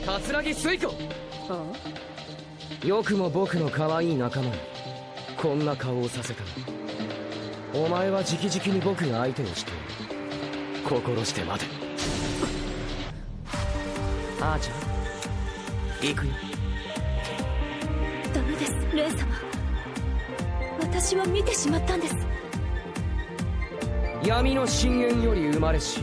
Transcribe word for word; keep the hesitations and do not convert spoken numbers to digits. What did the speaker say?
桂木水子。 ああ、よくも僕の可愛い仲間にこんな顔をさせたな。お前は直々に僕が相手をして心して待て。あーちゃん、行くよ。 ダメです、レン様。私は見てしまったんです。 闇の深淵より生まれし